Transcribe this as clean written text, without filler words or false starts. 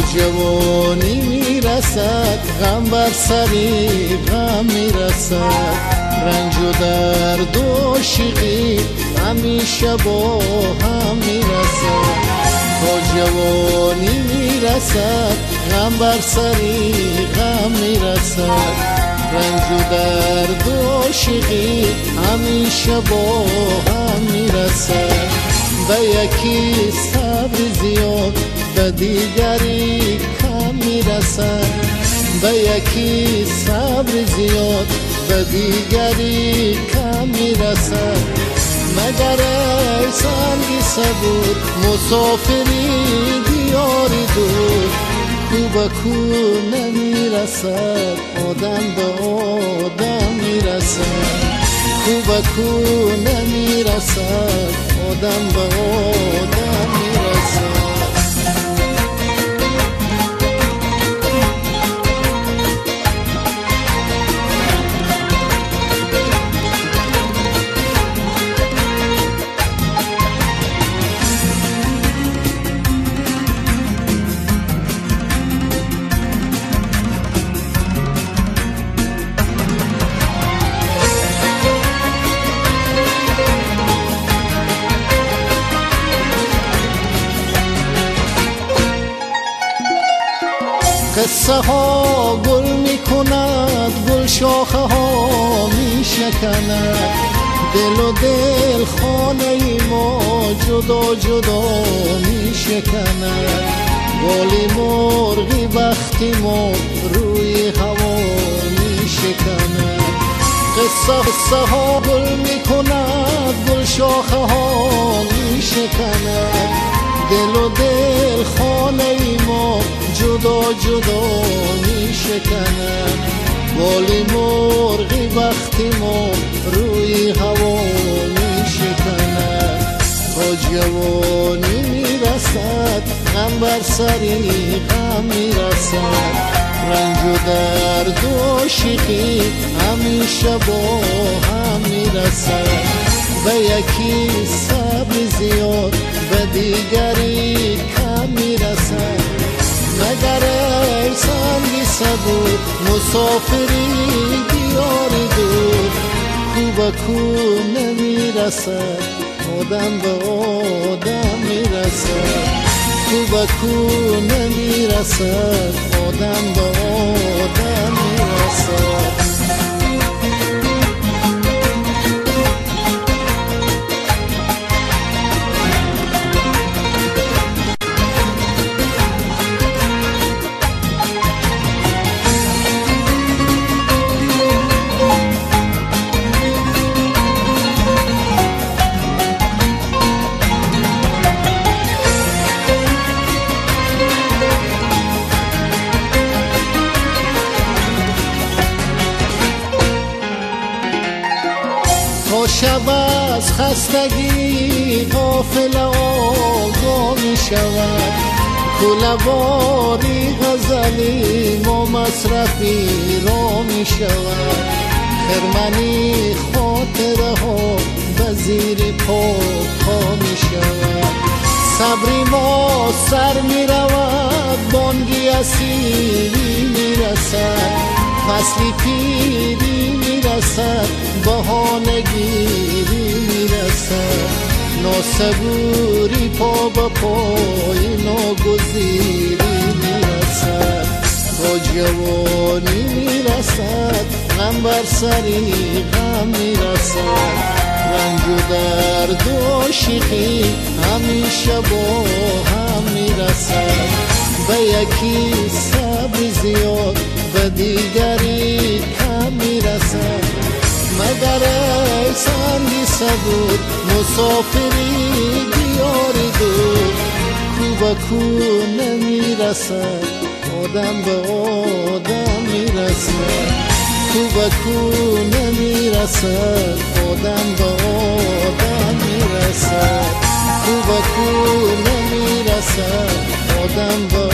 جوانی میرسد غم بر سری غم میرسد، رنج و درد و عاشقی همیشه با هم میرسد. تا جوانی میرسد غم بر سری غم میرسد، رنج و درد و عاشقی همیشه با هم میرسد. به یکی صبر زیاد به دیگری کم میرسد، به یکی صبر زیاد به دیگری کم میرسد. مگر ای سنگی صبور مسافری دیاری دور، کو به کو نمیرسد آدم به آدم میرسد، کو به کو نمیرسد آدم به آدم میرسد. قصه ها گل می کند، گل شاخه ها می شکند، دل و دل خانه ما جدا جدا می شکند. بالی مرغی بختی ما روی هوا می شکند. قصه ها گل می کند، گل شاخه ها می شکند، دل و دل خانه ما جدا جدا می شکند. بالی مرغی وقتی ما روی هوا می شکند. تا جوانی می رسد غم بر سری غم می رسد، رنج و درد و عاشقی همیشه با هم می رسد. به یکی صبر زیاد به دیگری کم می رسد. مگر ای سنگی صبور مسافری دیاری دور، کو به کو نمیرسد آدم به آدم میرسد، کو به کو نمیرسد آدم به آدم میرسد. تا شب از خستگی غافل آگاه می شود، کله‌واری غزلی ما مصرفی را می شود. خرمنی خاطره ها به زیر پا می شود. صبری ما سر می رود، بانگی اسیری می رسد، فصلی پیری می رسد، بهانه گیری می رسد. ناصبوری پا به پای ناگزیری می رسد. تا جوانی می رسد غم بر سری غم می رسد، رنج و درد و عاشقی همیشه با هم می رسد. به یکی صبر زیاد به دیگری کم می رسد. مگر ای سنگی صبور مسافری دیاری دور، کو به کو نمی رسد آدم به آدم می رسد، کو به کو نمی رسد آدم به آدم می رسد، کو به کو نمی رسد آدم به